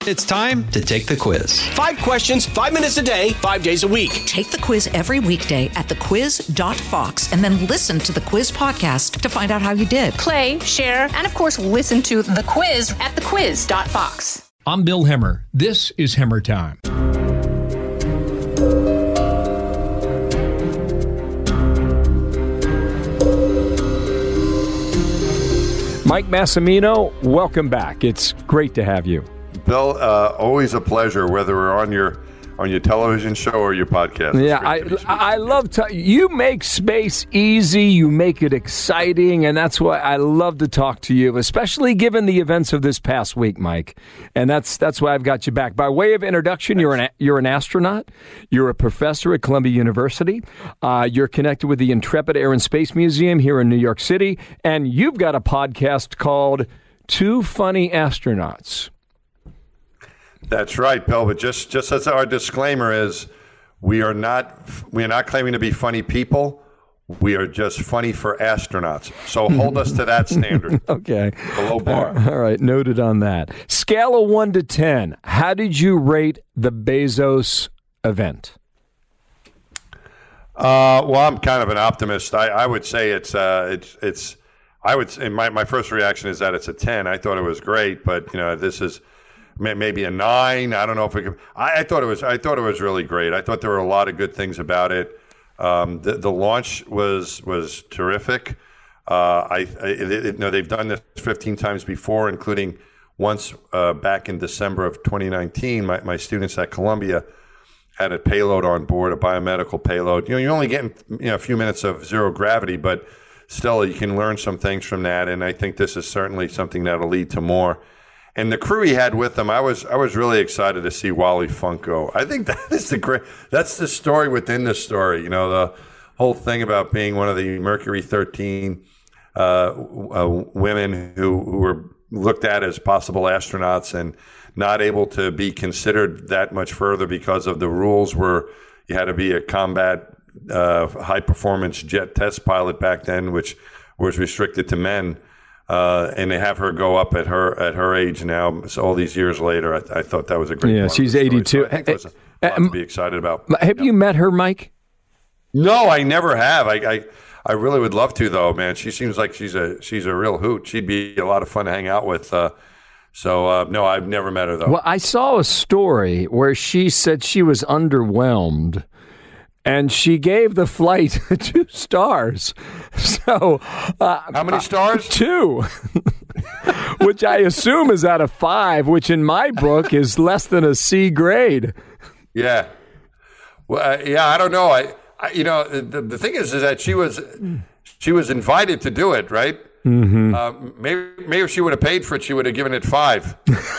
It's time to take the quiz. 5 questions, 5 minutes a day, 5 days a week. Take the quiz every weekday at thequiz.fox and then listen to the quiz podcast to find out how you did. Play, share, and of course, listen to The Quiz at thequiz.fox. I'm Bill Hemmer. This is Hemmer Time. Mike Massimino, welcome back. It's great to have you. Bill, always a pleasure, whether we're on your television show or your podcast. Yeah, I love you make space easy, you make it exciting, and that's why I love to talk to you, especially given the events of this past week, Mike. And that's why I've got you back. By way of introduction, you're an astronaut, you're a professor at Columbia University, you're connected with the Intrepid Air and Space Museum here in New York City, and you've got a podcast called Two Funny Astronauts. That's right, Bill. But just as our disclaimer is, we are not claiming to be funny people. We are just funny for astronauts. So hold us to that standard. Okay. The low bar. All right. Noted on that. Scale of 1 to 10. How did you rate the Bezos event? Well, I'm kind of an optimist. I would say it's. I would say my first reaction is that it's a 10. I thought it was great, but this is maybe a 9. I don't know if we could. I thought it was really great. I thought there were a lot of good things about it. The launch was terrific. They've done this 15 times before, including once back in December of 2019. My students at Columbia had a payload on board, a biomedical payload. You're only getting a few minutes of zero gravity, but still you can learn some things from that. And I think this is certainly something that'll lead to more. And the crew he had with him, I was really excited to see Wally Funk go. I think that's the story within the story. The whole thing about being one of the Mercury 13 women who were looked at as possible astronauts and not able to be considered that much further because of the rules where you had to be a combat high performance jet test pilot back then, which was restricted to men. And they have her go up at her age now. So all these years later, I thought that was a great. Yeah, she's 82. So I think it was a lot to be excited about. Have you met her, Mike? No, I never have. I really would love to, though, man. She seems like she's a real hoot. She'd be a lot of fun to hang out with. No, I've never met her, though. Well, I saw a story where she said she was underwhelmed. And she gave the flight 2 stars. So, how many stars? 2, which I assume is out of 5, which in my book is less than a C grade. Yeah. Well, I don't know. The thing is that she was invited to do it, right? Mm-hmm. Maybe if she would have paid for it, she would have given it 5.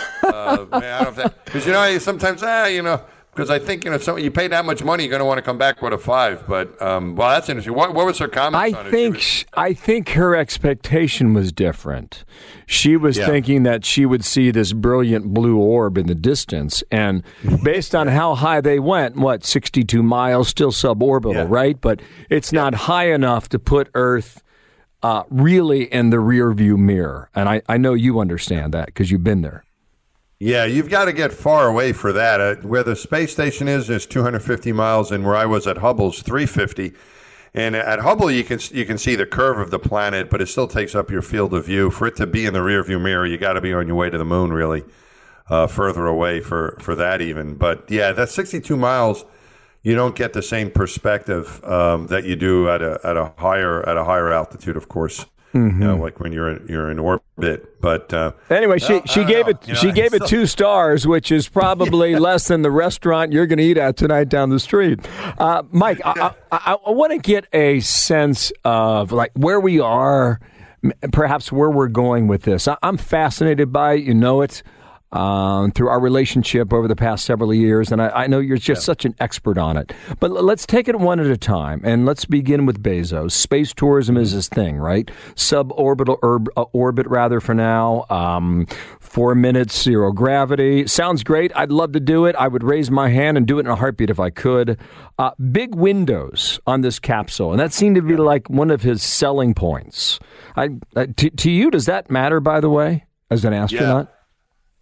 I don't think because sometimes because I think so you pay that much money, you're going to want to come back with a 5. But that's interesting. What was her comment on it? I think her expectation was different. She was thinking that she would see this brilliant blue orb in the distance, and based on how high they went, 62 miles, still suborbital, right? But it's not high enough to put Earth really in the rearview mirror, and I know you understand that because you've been there. Yeah, you've got to get far away for that. Where the space station is 250 miles, and where I was at Hubble's 350. And at Hubble, you can see the curve of the planet, but it still takes up your field of view. For it to be in the rearview mirror, you got to be on your way to the moon, really, further away for that even. But yeah, that's 62 miles. You don't get the same perspective that you do at a higher altitude, of course. Mm-hmm. Like when you're in orbit. But anyway, she gave it 2 stars, which is probably less than the restaurant you're going to eat at tonight down the street. Mike, I want to get a sense of like where we are, perhaps where we're going with this. I'm fascinated by it. You know it. Through our relationship over the past several years, and I know you're just such an expert on it. But let's take it one at a time, and let's begin with Bezos. Space tourism is his thing, right? Suborbital orbit, rather, for now. 4 minutes, zero gravity. Sounds great. I'd love to do it. I would raise my hand and do it in a heartbeat if I could. Big windows on this capsule, and that seemed to be like one of his selling points. To you, does that matter, by the way, as an astronaut?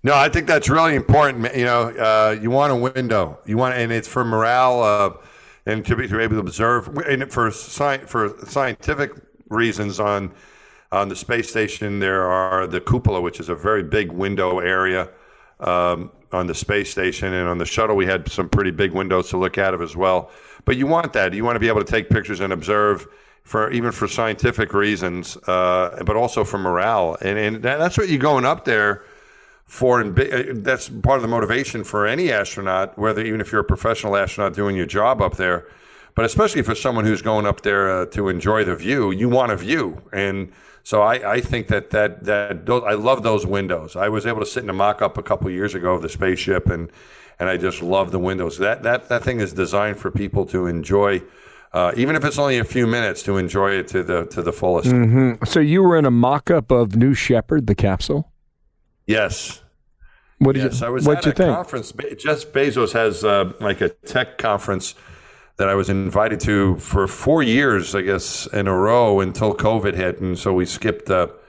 No, I think that's really important. You know, you want a window. And it's for morale and to be able to observe. And for scientific reasons, on the space station, there are the cupola, which is a very big window area on the space station, and on the shuttle, we had some pretty big windows to look out of as well. But you want that. You want to be able to take pictures and observe, even for scientific reasons, but also for morale. And that's what you're going up there for. And that's part of the motivation for any astronaut, even if you're a professional astronaut doing your job up there, but especially for someone who's going up there to enjoy the view. You want a view. And so I think that I love those windows. I was able to sit in a mock-up a couple of years ago of the spaceship, and I just love the windows. That thing is designed for people to enjoy, even if it's only a few minutes, to enjoy it to the fullest. Mm-hmm. So you were in a mock-up of New Shepard, the capsule? Yes. I was at a conference. Jeff Bezos has like a tech conference that I was invited to for 4 years, I guess, in a row until COVID hit, and so we skipped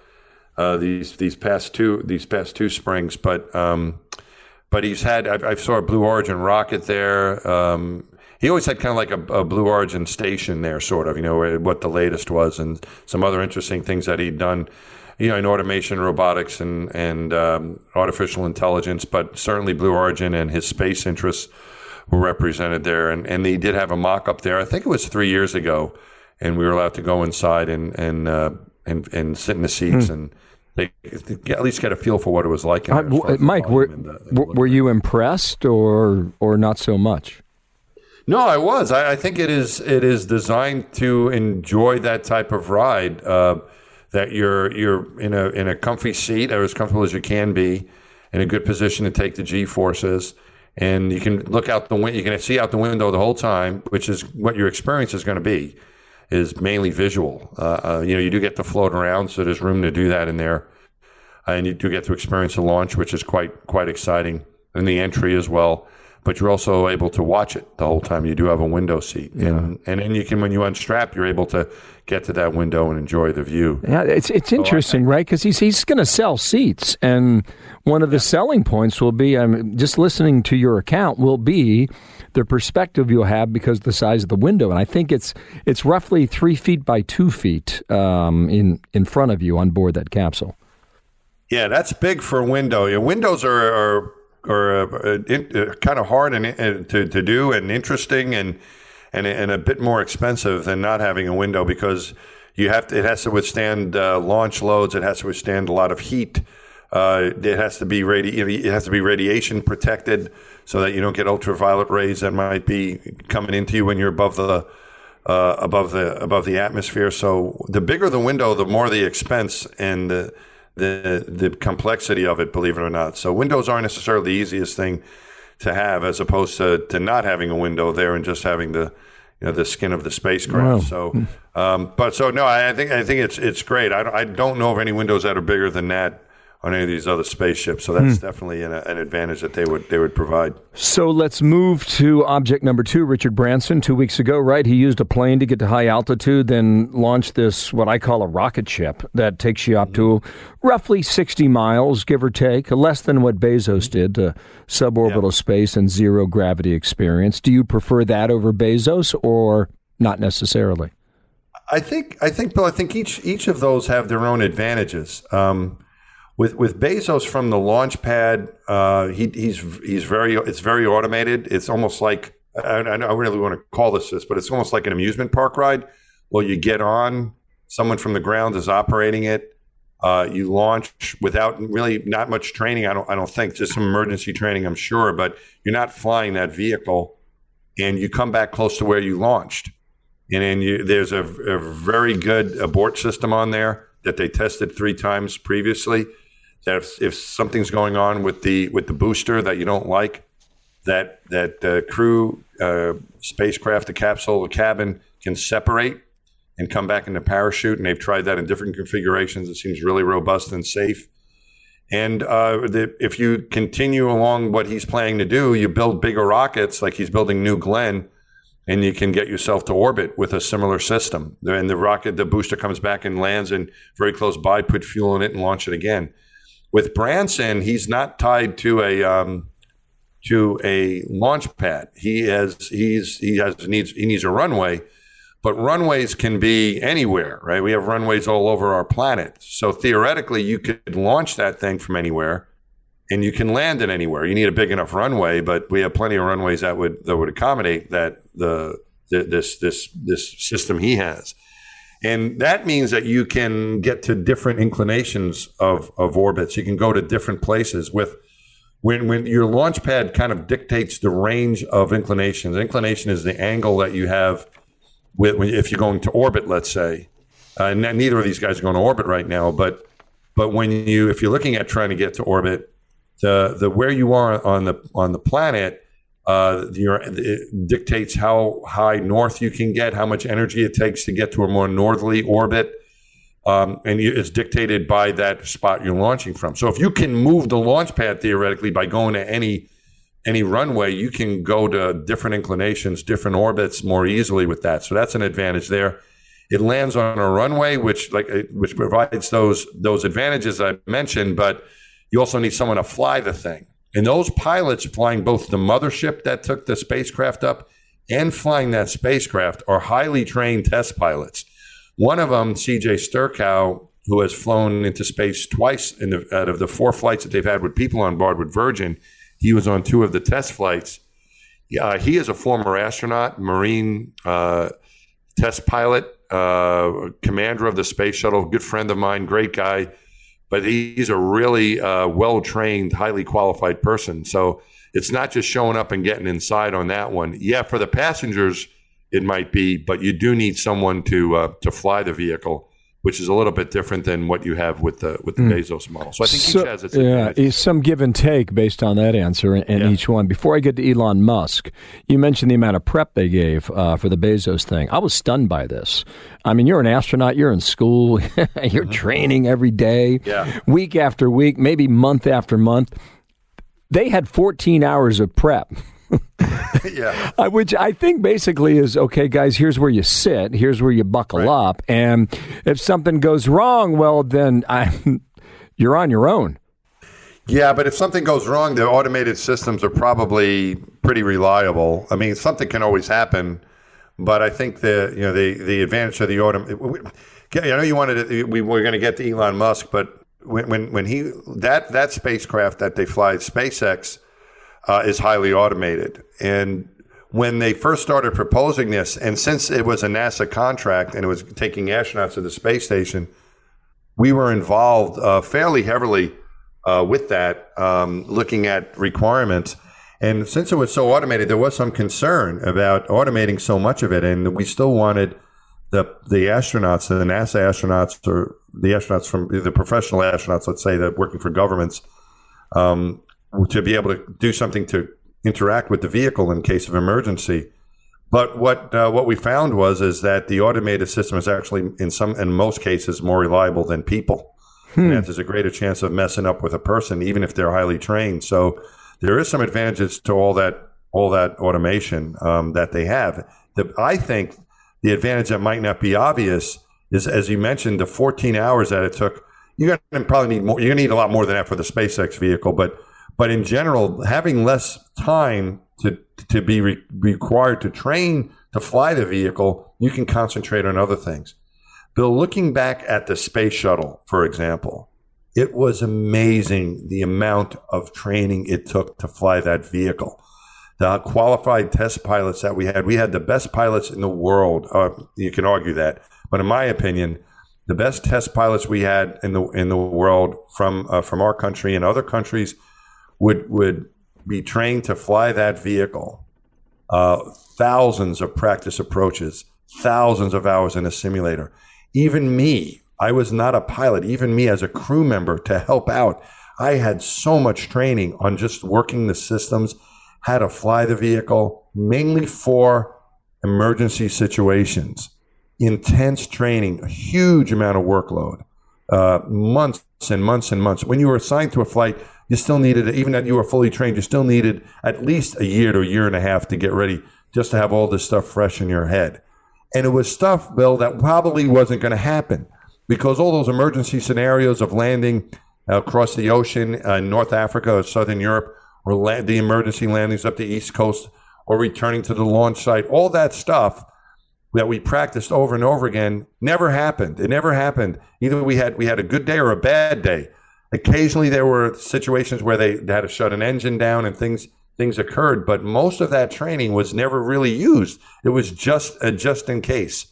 these past two springs. But he's had. I saw a Blue Origin rocket there. He always had kind of like a Blue Origin station there, sort of, what the latest was, and some other interesting things that he'd done, in automation, robotics, and artificial intelligence. But certainly Blue Origin and his space interests were represented there, and they did have a mock-up there. I think it was 3 years ago, and we were allowed to go inside and sit in the seats and they at least get a feel for what it was like. Mike, were you impressed or not so much? No, I was. I think it is designed to enjoy that type of ride. That you're in a comfy seat, or as comfortable as you can be, in a good position to take the G-forces. And you can look out the window. You can see out the window the whole time, which is what your experience is going to be, is mainly visual. You do get to float around, so there's room to do that in there, and you do get to experience the launch, which is quite exciting, and the entry as well. But you're also able to watch it the whole time. You do have a window seat, and then you can, when you unstrap, you're able to get to that window and enjoy the view. Yeah, it's interesting, right? Because he's going to sell seats, and one of the selling points will be, just listening to your account, will be the perspective you'll have because of the size of the window. And I think it's roughly 3 feet by 2 feet in front of you on board that capsule. Yeah, that's big for a window. Your windows are kind of hard to do and interesting and a bit more expensive than not having a window, because it has to withstand launch loads. It has to withstand a lot of heat. It has to be radiation protected so that you don't get ultraviolet rays that might be coming into you when you're above the atmosphere. So the bigger the window, the more the expense and the complexity of it, believe it or not. So windows aren't necessarily the easiest thing to have, as opposed to not having a window there and just having the skin of the spacecraft. Wow. I think it's great. I don't know of any windows that are bigger than that on any of these other spaceships. So that's definitely an advantage that they would provide. So let's move to object number 2. Richard Branson, 2 weeks ago, right? He used a plane to get to high altitude, then launched this, what I call a rocket ship, that takes you up to roughly 60 miles, give or take, less than what Bezos did, to suborbital space and zero gravity experience. Do you prefer that over Bezos, or not necessarily? I think, Bill, each of those have their own advantages. With Bezos from the launch pad, it's very automated. It's almost like, I don't really want to call this, but it's almost like an amusement park ride. Well, you get on, someone from the ground is operating it. You launch without really not much training. I don't think, just some emergency training, I'm sure, but you're not flying that vehicle, and you come back close to where you launched. And then there's a very good abort system on there that they tested 3 times previously. That if something's going on with the booster that you don't like, that crew, spacecraft, the capsule, the cabin can separate and come back in the parachute. And they've tried that in different configurations. It seems really robust and safe. And if you continue along what he's planning to do, you build bigger rockets, like he's building New Glenn, and you can get yourself to orbit with a similar system. And the booster comes back and lands and very close by, put fuel in it and launch it again. With Branson, he's not tied to a launch pad. He needs a runway, but runways can be anywhere, right? We have runways all over our planet. So theoretically, you could launch that thing from anywhere, and you can land it anywhere. You need a big enough runway, but we have plenty of runways that would accommodate that this system he has. And that means that you can get to different inclinations of orbits. You can go to different places with when your launch pad kind of dictates the range of inclinations. Inclination is the angle that you have if you're going to orbit, let's say. Neither of these guys are going to orbit right now, but if you're looking at trying to get to orbit, the where you are on the planet, it dictates how high north you can get, how much energy it takes to get to a more northerly orbit, and it's dictated by that spot you're launching from. So if you can move the launch pad theoretically by going to any runway, you can go to different inclinations, different orbits more easily with that. So that's an advantage there. It lands on a runway, which provides those advantages I mentioned, but you also need someone to fly the thing. And those pilots flying both the mothership that took the spacecraft up and flying that spacecraft are highly trained test pilots. One of them, C.J. Sturckow, who has flown into space twice out of the 4 flights that they've had with people on board with Virgin, he was on 2 of the test flights. He is a former astronaut, Marine test pilot, commander of the space shuttle, good friend of mine, great guy. But he's a really well-trained, highly qualified person. So it's not just showing up and getting inside on that one. Yeah, for the passengers, it might be, but you do need someone to fly the vehicle, which is a little bit different than what you have with the Bezos model. So I think each has its advantage. Yeah, some give and take based on that answer in each one. Before I get to Elon Musk, you mentioned the amount of prep they gave for the Bezos thing. I was stunned by this. I mean, you're an astronaut, you're in school, you're training every day, week after week, maybe month after month. They had 14 hours of prep. Which I think basically is, okay, guys, here's where you sit, here's where you buckle up, and if something goes wrong, well, then you're on your own. Yeah, but if something goes wrong, the automated systems are probably pretty reliable. I mean, something can always happen, but I think the advantage of the I know you wanted to, we were going to get to Elon Musk, but when he that spacecraft that they fly, SpaceX, is highly automated. And when they first started proposing this, and since it was a NASA contract and it was taking astronauts to the space station, we were involved fairly heavily with that, looking at requirements. And since it was so automated, there was some concern about automating so much of it. And we still wanted the astronauts, the NASA astronauts, or the astronauts from the professional astronauts, let's say, that working for governments, to be able to do something to interact with the vehicle in case of emergency. But what we found is that the automated system is actually in most cases more reliable than people. And that there's a greater chance of messing up with a person, even if they're highly trained. So there is some advantages to all that automation that they have. I think the advantage that might not be obvious is, as you mentioned, the 14 hours that it took. You're going to probably need more. You're going to need a lot more than that for the SpaceX vehicle, but in general, having less time to be required to train to fly the vehicle, you can concentrate on other things. Bill, looking back at the space shuttle, for example, it was amazing the amount of training it took to fly that vehicle. The qualified test pilots that we had the best pilots in the world. You can argue that, but in my opinion, the best test pilots we had in the world from our country and other countries would be trained to fly that vehicle. Thousands of practice approaches, thousands of hours in a simulator. Even me, I was not a pilot. Even me as a crew member to help out, I had so much training on just working the systems, how to fly the vehicle, mainly for emergency situations. Intense training, a huge amount of workload, months and months and months. When you were assigned to a flight, you still needed, even that you were fully trained, you still needed at least a year to a year and a half to get ready, just to have all this stuff fresh in your head. And it was stuff, Bill, that probably wasn't going to happen, because all those emergency scenarios of landing, across the ocean, North Africa or Southern Europe, or the emergency landings up the East Coast, or returning to the launch site. All that stuff that we practiced over and over again never happened. It never happened. Either we had a good day or a bad day. Occasionally there were situations where they had to shut an engine down and things occurred, but most of that training was never really used. It was just in case.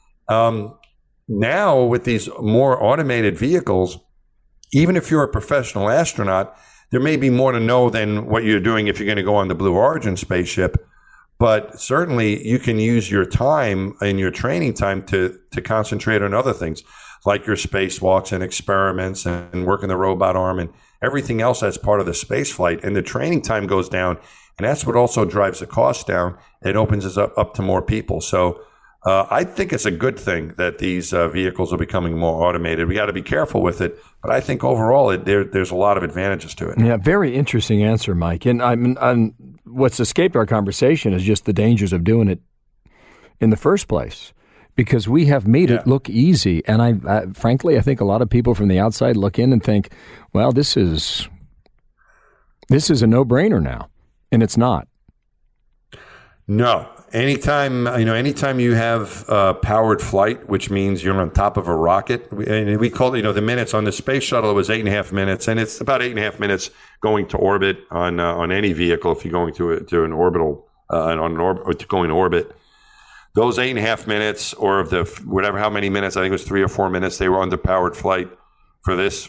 Now with these more automated vehicles, even if you're a professional astronaut, there may be more to know than what you're doing if you're going to go on the Blue Origin spaceship. But certainly you can use your time and your training time to concentrate on other things, like your spacewalks and experiments and working the robot arm and everything else that's part of the space flight. And the training time goes down, and that's what also drives the cost down. It opens us up to more people. So I think it's a good thing that these vehicles are becoming more automated. We got to be careful with it, but I think overall there's a lot of advantages to it. Yeah, very interesting answer, Mike. And what's escaped our conversation is just the dangers of doing it in the first place, because we have made it look easy. And I frankly, I think a lot of people from the outside look in and think, well, this is a no-brainer now, and it's not. No. Anytime you have powered flight, which means you're on top of a rocket, and we call it, the minutes on the space shuttle, it was 8.5 minutes, and it's about 8.5 minutes going to orbit on any vehicle if you're going to an orbital, going to orbit. Those 8.5 minutes, or of the how many minutes, I think it was 3 or 4 minutes, they were under powered flight for this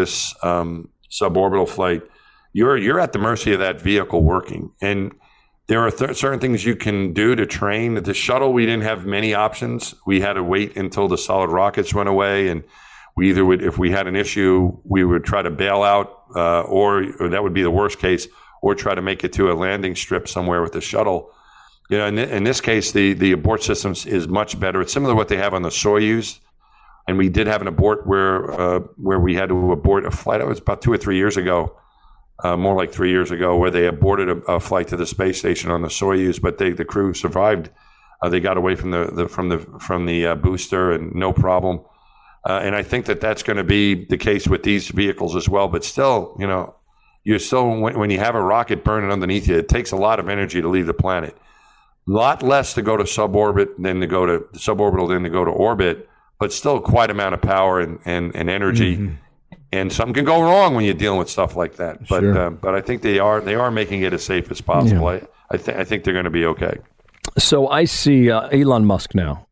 suborbital flight. You're at the mercy of that vehicle working, and there are certain things you can do to train. The shuttle, we didn't have many options. We had to wait until the solid rockets went away, and we either would, if we had an issue, we would try to bail out, or that would be the worst case, or try to make it to a landing strip somewhere with the shuttle. In this case, the abort system is much better. It's similar to what they have on the Soyuz, and we did have an abort where we had to abort a flight. It was about 2 or 3 years ago. More like 3 years ago, where they aborted a flight to the space station on the Soyuz, but the crew survived. They got away from the booster and no problem. And I think that's going to be the case with these vehicles as well. But still, you're still when you have a rocket burning underneath you, it takes a lot of energy to leave the planet. A lot less to go to suborbital than to go to orbit, but still quite amount of power and energy. Mm-hmm. And something can go wrong when you're dealing with stuff like that. But sure. But I think they are making it as safe as possible. Yeah. I think they're going to be okay. So I see Elon Musk now.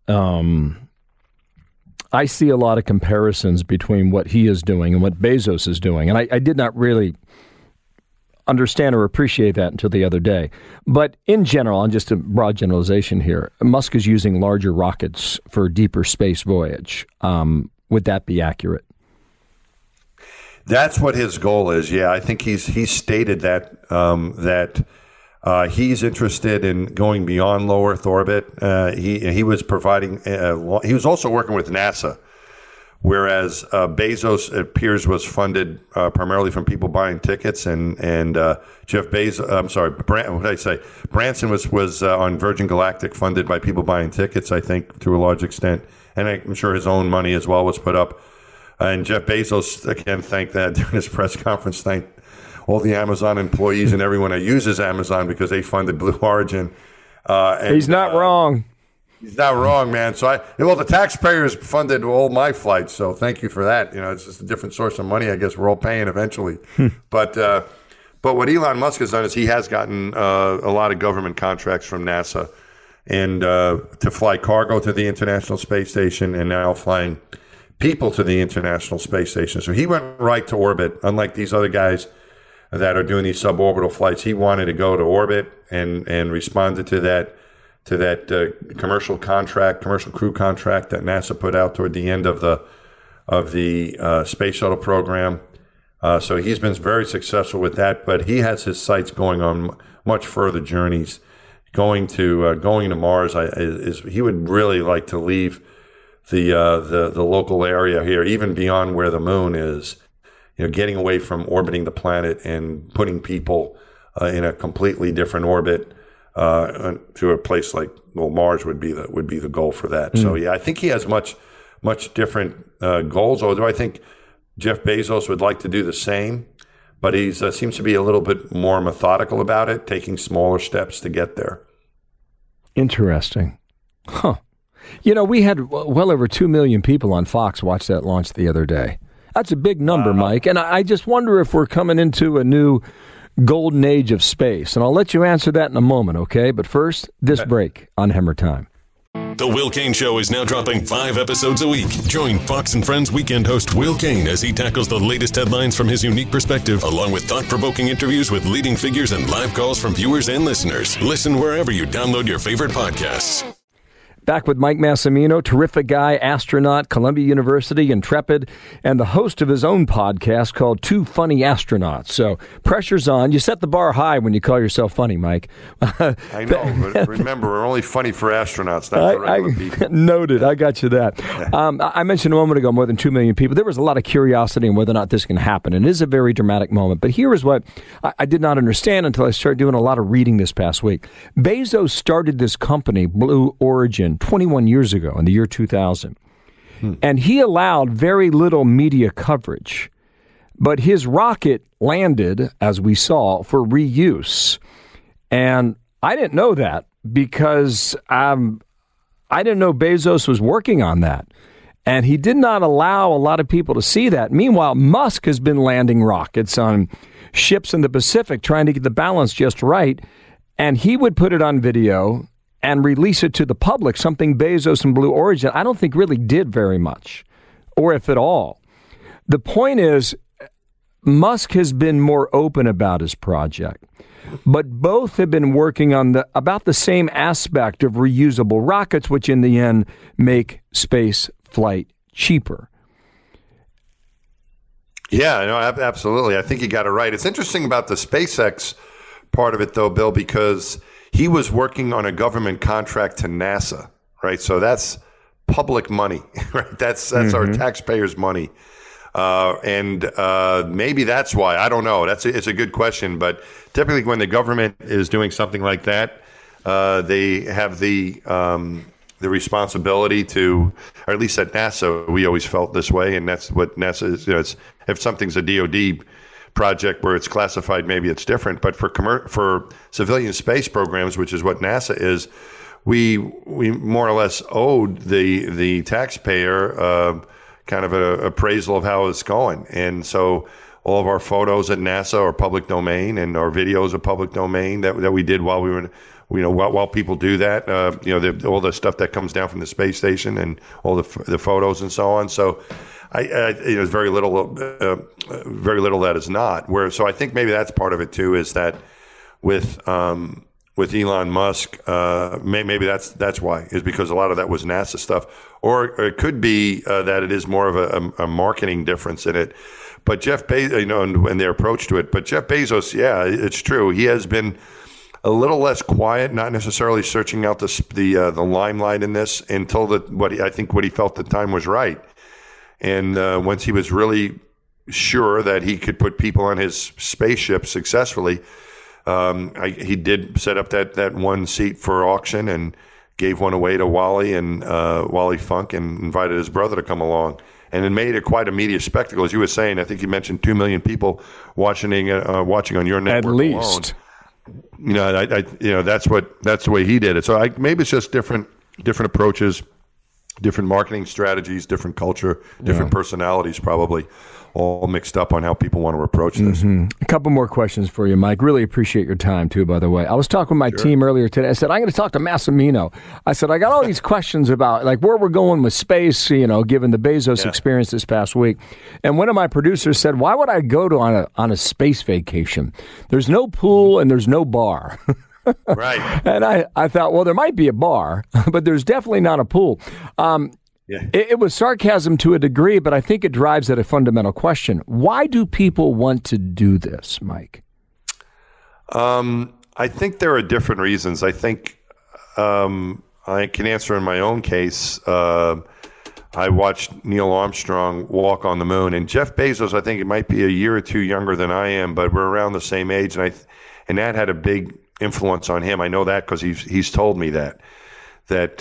I see a lot of comparisons between what he is doing and what Bezos is doing. And I did not really understand or appreciate that until the other day. But in general, and just a broad generalization here, Musk is using larger rockets for deeper space voyage. Would that be accurate? That's what his goal is. Yeah, I think he's stated that he's interested in going beyond low Earth orbit. He was providing. He was also working with NASA, whereas Bezos, it appears, was funded primarily from people buying tickets, and Jeff Bezos. I'm sorry, what did I say? Branson was on Virgin Galactic, funded by people buying tickets, I think, to a large extent, and I'm sure his own money as well was put up. And Jeff Bezos, again, thanked that during his press conference, thanked all the Amazon employees and everyone that uses Amazon because they funded Blue Origin. He's not wrong. He's not wrong, man. So the taxpayers funded all my flights, so thank you for that. It's just a different source of money. I guess we're all paying eventually. But what Elon Musk has done is he has gotten a lot of government contracts from NASA, and to fly cargo to the International Space Station, and now flying people to the International Space Station. So he went right to orbit, unlike these other guys that are doing these suborbital flights. He wanted to go to orbit and responded to that commercial crew contract that NASA put out toward the end of the space shuttle program. So he's been very successful with that, but he has his sights going on much further journeys. Going to Mars, he would really like to leave the local area here, even beyond where the moon is, getting away from orbiting the planet and putting people in a completely different orbit to a place like Mars would be the goal for that. So yeah, I think he has much different goals. Although I think Jeff Bezos would like to do the same, but he seems to be a little bit more methodical about it, taking smaller steps to get there. Interesting. Huh. You know, we had well over 2 million people on Fox watch that launch the other day. That's a big number, Mike. And I just wonder if we're coming into a new golden age of space. And I'll let you answer that in a moment, okay? But first, this break on Hammer Time. The Will Cain Show is now dropping 5 episodes a week. Join Fox and Friends weekend host Will Cain as he tackles the latest headlines from his unique perspective, along with thought-provoking interviews with leading figures and live calls from viewers and listeners. Listen wherever you download your favorite podcasts. Back with Mike Massimino, terrific guy, astronaut, Columbia University, intrepid, and the host of his own podcast called Two Funny Astronauts. So pressure's on. You set the bar high when you call yourself funny, Mike. I know, but remember, we're only funny for astronauts, not for regular people. Noted. I got you that. I mentioned a moment ago more than 2 million people. There was a lot of curiosity on whether or not this can happen, and it is a very dramatic moment. But here is what I did not understand until I started doing a lot of reading this past week. Bezos started this company, Blue Origin, 21 years ago in the year 2000. And he allowed very little media coverage. But his rocket landed, as we saw, for reuse. And I didn't know that because I didn't know Bezos was working on that. And he did not allow a lot of people to see that. Meanwhile, Musk has been landing rockets on ships in the Pacific, trying to get the balance just right. And he would put it on video and release it to the public, something Bezos and Blue Origin, I don't think really did very much, or if at all. The point is, Musk has been more open about his project, but both have been working on about the same aspect of reusable rockets, which in the end make space flight cheaper. Yeah, no, absolutely. I think you got it right. It's interesting about the SpaceX part of it, though, Bill, because he was working on a government contract to NASA, right? So that's public money, right? That's our taxpayers' money. And maybe that's why. I don't know. It's a good question. But typically when the government is doing something like that, they have the responsibility to, or at least at NASA, we always felt this way. And that's what NASA is. You know, if something's a DOD project where it's classified, maybe it's different. But for civilian space programs, which is what NASA is, we more or less owed the taxpayer kind of an appraisal of how it's going. And so all of our photos at NASA are public domain, and our videos are public domain that we did while we were, while people do that, all the stuff that comes down from the space station and all the photos and so on. So there's very little that is not. So I think maybe that's part of it too, is that with Elon Musk, maybe that's why, is because a lot of that was NASA stuff, or it could be that it is more of a marketing difference in it. But Jeff Bezos, and their approach to it. But Jeff Bezos, yeah, it's true. He has been a little less quiet, not necessarily searching out the limelight in this until what he felt the time was right. And once he was really sure that he could put people on his spaceship successfully, he did set up that one seat for auction and gave one away to Wally Funk, and invited his brother to come along. And it made it quite a media spectacle, as you were saying. I think you mentioned 2 million people watching on your network at least. Alone. That's the way he did it. So maybe it's just different approaches, different marketing strategies, different culture, different personalities, probably all mixed up on how people want to approach this. A couple more questions for you, Mike. Really appreciate your time, too, by the way. I was talking with my team earlier today. I said, I'm going to talk to Massimino. I said, I got all these questions about like where we're going with space, given the Bezos experience this past week. And one of my producers said, why would I go on a space vacation? There's no pool and there's no bar. Right. And I thought, well, there might be a bar, but there's definitely not a pool. It was sarcasm to a degree, but I think it drives at a fundamental question. Why do people want to do this, Mike? I think there are different reasons. I think I can answer in my own case. I watched Neil Armstrong walk on the moon, and Jeff Bezos, I think it might be a year or two younger than I am, but we're around the same age, and that had a big influence on him. I know that because he's told me that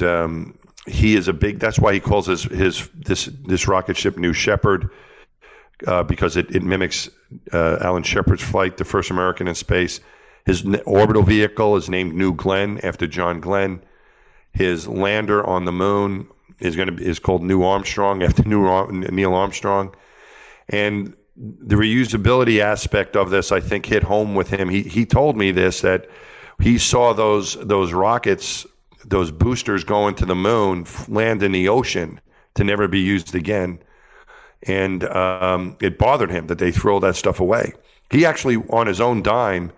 he is that's why he calls this rocket ship New Shepard. because it mimics Alan Shepard's flight, the first American in space. His orbital vehicle is named New Glenn after John Glenn. His lander on the moon is called New Armstrong after Neil Armstrong. And the reusability aspect of this, I think, hit home with him. He told me this, that he saw those rockets, those boosters going to the moon, land in the ocean to never be used again. And it bothered him that they throw that stuff away. He actually, on his own dime,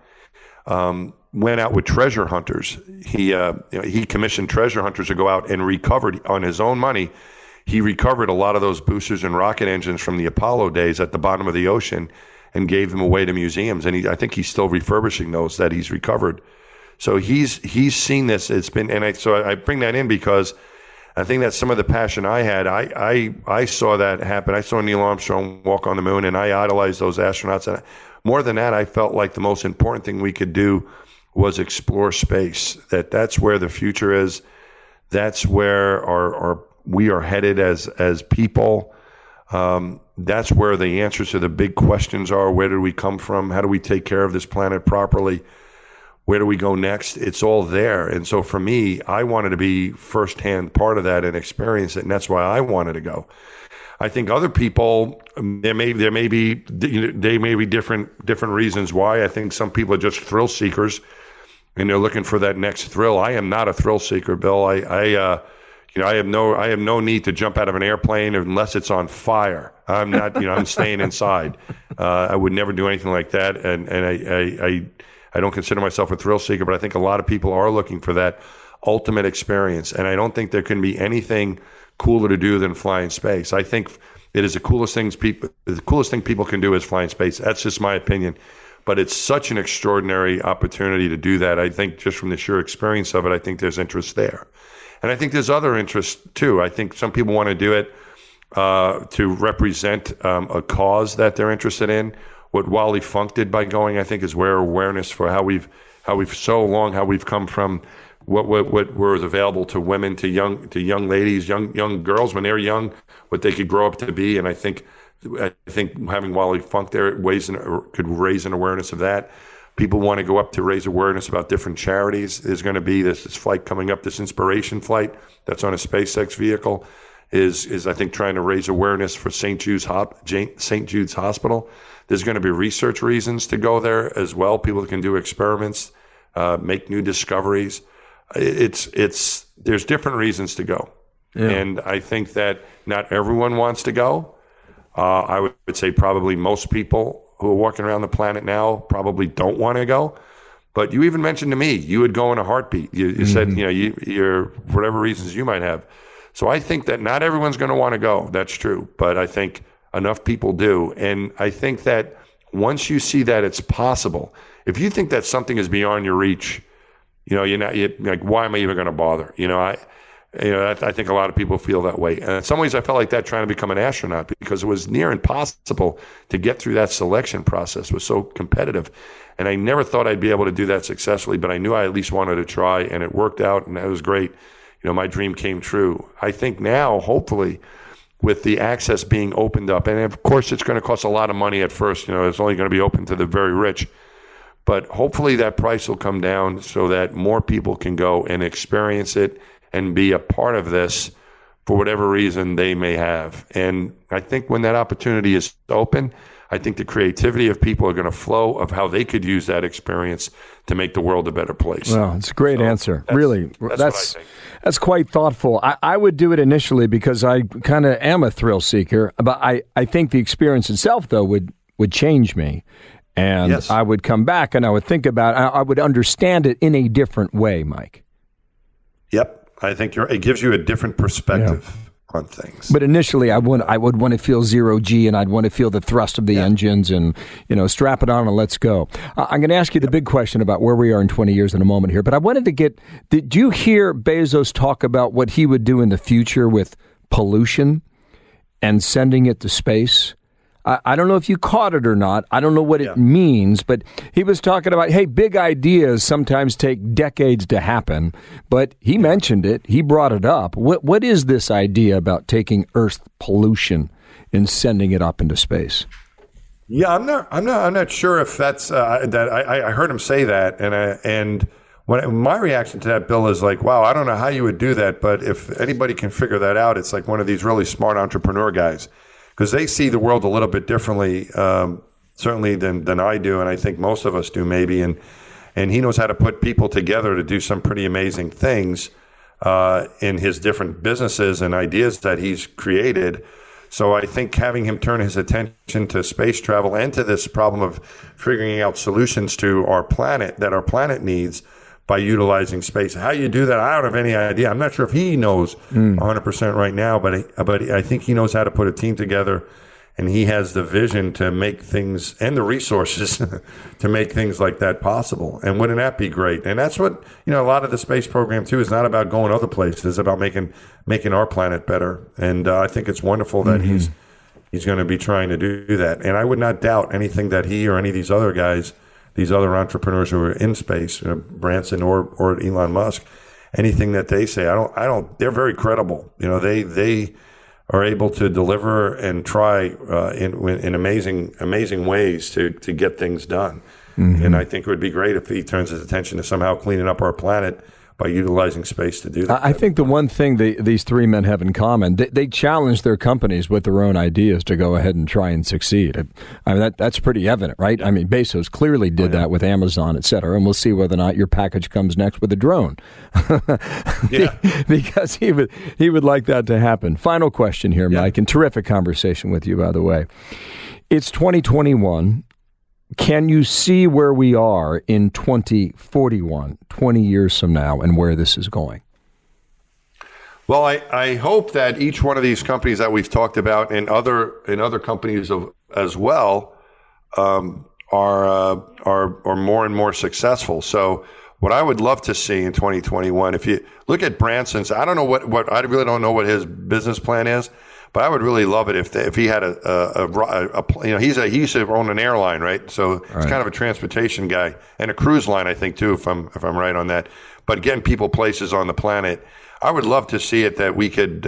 went out with treasure hunters. He commissioned treasure hunters to go out and recovered on his own money. He recovered a lot of those boosters and rocket engines from the Apollo days at the bottom of the ocean and gave them away to museums. And I think he's still refurbishing those that he's recovered. So he's seen this. It's been, and I bring that in because I think that's some of the passion I had. I saw that happen. I saw Neil Armstrong walk on the moon, and I idolized those astronauts. And more than that, I felt like the most important thing we could do was explore space. That's where the future is. That's where we are headed as people. That's where the answers to the big questions are. Where did we come from? How do we take care of this planet properly? Where do we go next? It's all there. And so for me, I wanted to be firsthand part of that and experience it. And that's why I wanted to go. I think other people, there may be different reasons why. I think some people are just thrill seekers and they're looking for that next thrill. I am not a thrill seeker, Bill. I have no need to jump out of an airplane unless it's on fire. I'm not, I'm staying inside. I would never do anything like that. And I don't consider myself a thrill seeker, but I think a lot of people are looking for that ultimate experience. And I don't think there can be anything cooler to do than fly in space. I think it is the coolest thing people can do is fly in space. That's just my opinion. But it's such an extraordinary opportunity to do that. I think just from the sheer experience of it, I think there's interest there. And I think there's other interest too. I think some people want to do it to represent a cause that they're interested in. What Wally Funk did by going, I think, is where awareness for how we've come from what was available to women, to young ladies, young girls when they're young, what they could grow up to be. And I think having Wally Funk there could raise an awareness of that. People want to go up to raise awareness about different charities. There's going to be this flight coming up, this inspiration flight that's on a SpaceX vehicle, is I think trying to raise awareness for St. Jude's Hospital. There's going to be research reasons to go there as well. People can do experiments, make new discoveries. There's different reasons to go. Yeah. And I think that not everyone wants to go. I would say probably most people who are walking around the planet now probably don't want to go. But you even mentioned to me, you would go in a heartbeat. You said, you're whatever reasons you might have. So I think that not everyone's going to want to go. That's true. But I think enough people do. And I think that once you see that it's possible, if you think that something is beyond your reach, you're like, why am I even going to bother? I think a lot of people feel that way. And in some ways, I felt like that trying to become an astronaut because it was near impossible to get through that selection process. It was so competitive. And I never thought I'd be able to do that successfully, but I knew I at least wanted to try, and it worked out, and that was great. My dream came true. I think now, hopefully, with the access being opened up, and of course, it's going to cost a lot of money at first. It's only going to be open to the very rich. But hopefully that price will come down so that more people can go and experience it and be a part of this for whatever reason they may have. And I think when that opportunity is open, I think the creativity of people are going to flow of how they could use that experience to make the world a better place. Well, it's a great answer. Really. That's quite thoughtful. I would do it initially because I kind of am a thrill seeker, but I think the experience itself, though, would change me. And yes. I would come back and I would think about it. I would understand it in a different way, Mike. Yep. I think it gives you a different perspective on things. But initially, I would want to feel zero G, and I'd want to feel the thrust of the engines, and strap it on and let's go. I'm going to ask you the big question about where we are in 20 years in a moment here. But I wanted to did you hear Bezos talk about what he would do in the future with pollution and sending it to space? I don't know if you caught it or not. I don't know what it means, but he was talking about, hey, big ideas sometimes take decades to happen, but he mentioned it. He brought it up. What is this idea about taking Earth pollution in sending it up into space. Yeah, I'm not sure if that's that. I heard him say that, and when my reaction to that, Bill, is like, wow, I don't know how you would do that, but if anybody can figure that out, it's like one of these really smart entrepreneur guys, because they see the world a little bit differently, certainly than I do, and I think most of us do maybe, and he knows how to put people together to do some pretty amazing things in his different businesses and ideas that he's created. So I think having him turn his attention to space travel and to this problem of figuring out solutions to our planet that our planet needs by utilizing space. How you do that, I don't have any idea. I'm not sure if he knows 100% right now, but I think he knows how to put a team together, and he has the vision to make things and the resources to make things like that possible. And wouldn't that be great? And that's what, a lot of the space program too is not about going other places. It's about making our planet better. And I think it's wonderful that he's going to be trying to do that. And I would not doubt anything that he or any of these other guys, these other entrepreneurs who are in space, Branson or Elon Musk, anything that they say, they're very credible. They are able to deliver and try in amazing ways to get things done. And I think it would be great if he turns his attention to somehow cleaning up our planet by utilizing space to do that. I think the one thing these three men have in common, they challenge their companies with their own ideas to go ahead and try and succeed. I mean, that's pretty evident, right? I mean, Bezos clearly did that with Amazon, et cetera, and we'll see whether or not your package comes next with a drone. Because he would like that to happen. Final question here, Mike, and terrific conversation with you, by the way. It's 2021. Can you see where we are in 2041, 20 years from now, and where this is going? Well, I hope that each one of these companies that we've talked about and other companies as well are more and more successul. So what I would love to see in 2021, if you look at Branson's, I don't know what I really don't know what his business plan is. But I would really love it if he had he used to own an airline, right? So he's kind of a transportation guy and a cruise line, I think, too, if I'm right on that. But getting people places on the planet, I would love to see it that we could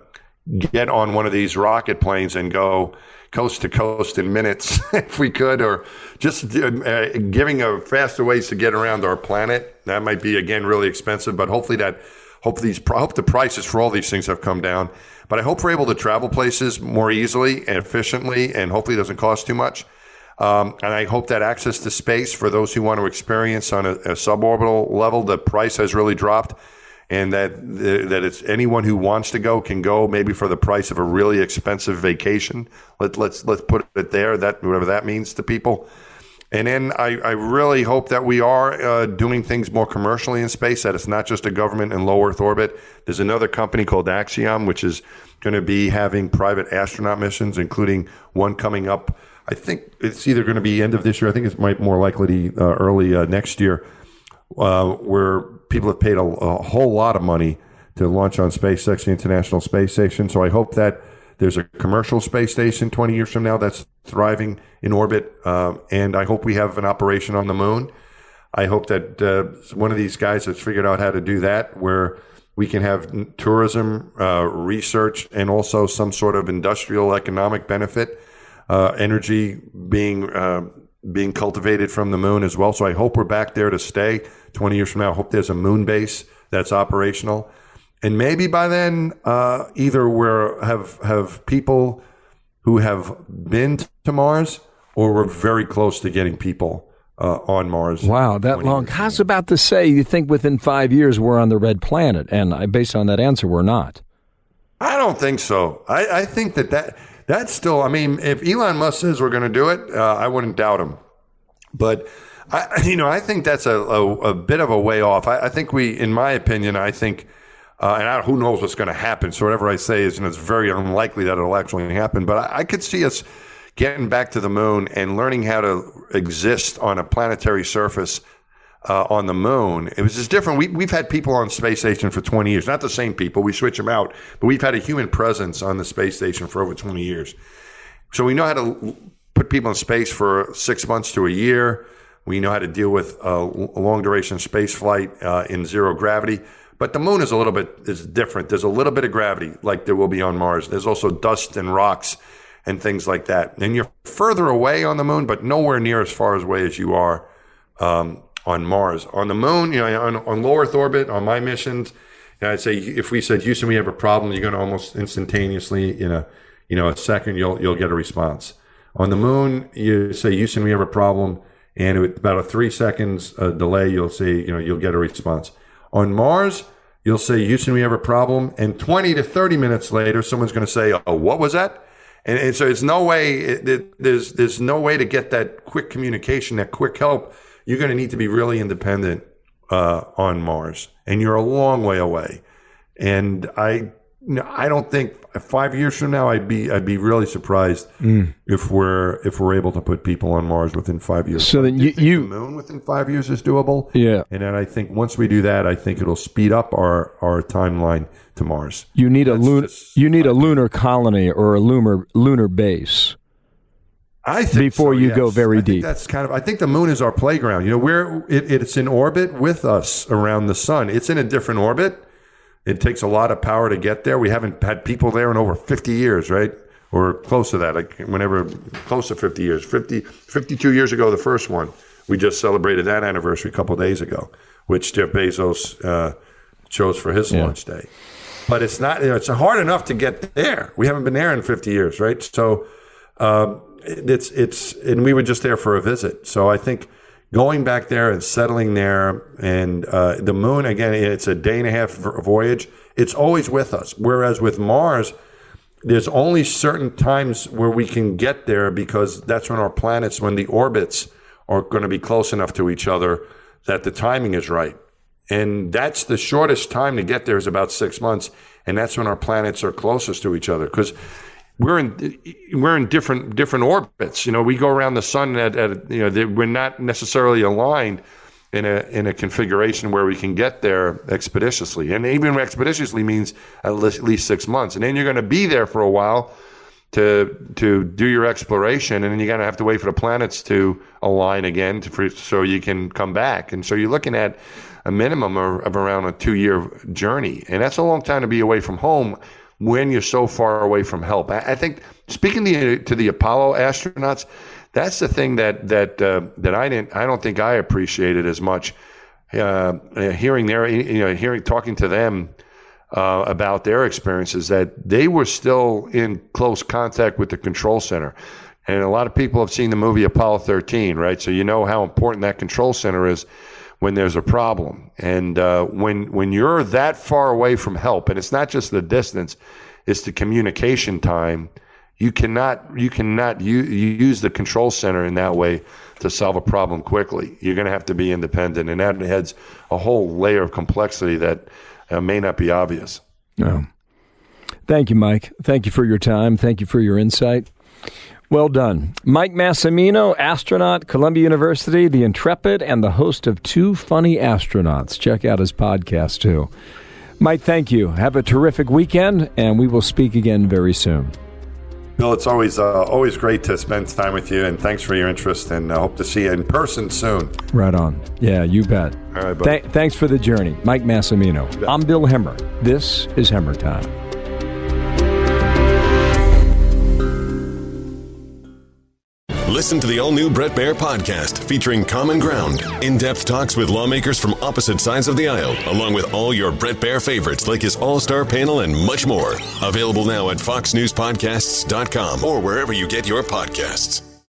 get on one of these rocket planes and go coast to coast in minutes, if we could, or just giving a faster ways to get around our planet. That might be, again, really expensive, but hope the prices for all these things have come down. But I hope we're able to travel places more easily and efficiently, and hopefully it doesn't cost too much. And I hope that access to space for those who want to experience on a suborbital level, the price has really dropped, and that it's anyone who wants to go can go, maybe for the price of a really expensive vacation. Let's put it there, that whatever that means to people. And then I really hope that we are doing things more commercially in space, that it's not just a government in low Earth orbit. There's another company called Axiom, which is going to be having private astronaut missions, including one coming up. I think it's either going to be end of this year. I think it's more likely to be early next year, where people have paid a whole lot of money to launch on SpaceX, the International Space Station. So I hope that there's a commercial space station 20 years from now that's thriving in orbit, and I hope we have an operation on the moon. I hope that one of these guys has figured out how to do that, where we can have tourism, research, and also some sort of industrial economic benefit, energy being cultivated from the moon as well. So I hope we're back there to stay 20 years from now. I hope there's a moon base that's operational. And maybe by then, either have people who have been to Mars, or we're very close to getting people on Mars. Wow, that long. I was about to say, you think within 5 years we're on the red planet, and based on that answer, we're not. I don't think so. I think that's still, I mean, if Elon Musk says we're going to do it, I wouldn't doubt him. But, I think that's a bit of a way off. I think in my opinion, and who knows what's going to happen. So whatever I say is, it's very unlikely that it'll actually happen. But I could see us getting back to the moon and learning how to exist on a planetary surface on the moon. It was just different. We've had people on space station for 20 years. Not the same people. We switch them out. But we've had a human presence on the space station for over 20 years. So we know how to put people in space for 6 months to a year. We know how to deal with a long-duration space flight in zero gravity. But the moon is different. There's a little bit of gravity like there will be on Mars. There's also dust and rocks and things like that. And you're further away on the moon, but nowhere near as far away as you are on Mars. On the moon, on low Earth orbit, on my missions, I'd say if we said, Houston, we have a problem, you're going to almost instantaneously, in a second, you'll get a response. On the moon, you say, Houston, we have a problem, and with about a 3 seconds delay, you'll say, you'll get a response. On Mars, you'll say, Houston, we have a problem, and 20 to 30 minutes later, someone's going to say, oh, what was that? And so it's no way, there's no way to get that quick communication, that quick help. You're going to need to be really independent on Mars, and you're a long way away. And I don't think 5 years from now I'd be really surprised if we're able to put people on Mars within 5 years. So then you think the moon within 5 years is doable? Yeah. And then I think once we do that, I think it'll speed up our timeline to Mars. You need a lunar colony or a lunar base. I think before you go very deep. That's I think the moon is our playground. It's in orbit with us around the sun. It's in a different orbit. It takes a lot of power to get there. We haven't had people there in over 50 years, right? Or close to that, close to 50 years. 52 years ago, the first one. We just celebrated that anniversary a couple of days ago, which Jeff Bezos chose for his launch day. But it's not, it's hard enough to get there. We haven't been there in 50 years, right? So and we were just there for a visit. So I think going back there and settling there, and the moon, again, it's a day and a half voyage. It's always with us. Whereas with Mars, there's only certain times where we can get there because that's when when the orbits are going to be close enough to each other that the timing is right. And that's the shortest time to get there is about 6 months. And that's when our planets are closest to each other because we're in different orbits. We go around the sun we're not necessarily aligned in a configuration where we can get there expeditiously. And even expeditiously means at least 6 months. And then you're going to be there for a while to do your exploration, and then you're going to have to wait for the planets to align again so you can come back. And so you're looking at a minimum of around a 2-year journey, and that's a long time to be away from home when you're so far away from help. I think speaking to the Apollo astronauts, that's the thing that I don't think I appreciated as much. Talking to them about their experiences, that they were still in close contact with the control center. And a lot of people have seen the movie Apollo 13, right? So you know how important that control center is when there's a problem. And when you're that far away from help, and it's not just the distance, it's the communication time, you cannot use the control center in that way to solve a problem quickly. You're going to have to be independent, and that adds a whole layer of complexity that may not be obvious. No. Thank you, Mike. Thank you for your time. Thank you for your insight. Well done. Mike Massimino, astronaut, Columbia University, the Intrepid, and the host of Two Funny Astronauts. Check out his podcast, too. Mike, thank you. Have a terrific weekend, and we will speak again very soon. Bill, it's always great to spend time with you, and thanks for your interest, and I hope to see you in person soon. Right on. Yeah, you bet. All right, buddy. Thanks for the journey. Mike Massimino. I'm Bill Hemmer. This is Hemmer Time. Listen to the all-new Bret Baier podcast featuring Common Ground, in-depth talks with lawmakers from opposite sides of the aisle, along with all your Bret Baier favorites like his all-star panel and much more. Available now at foxnewspodcasts.com or wherever you get your podcasts.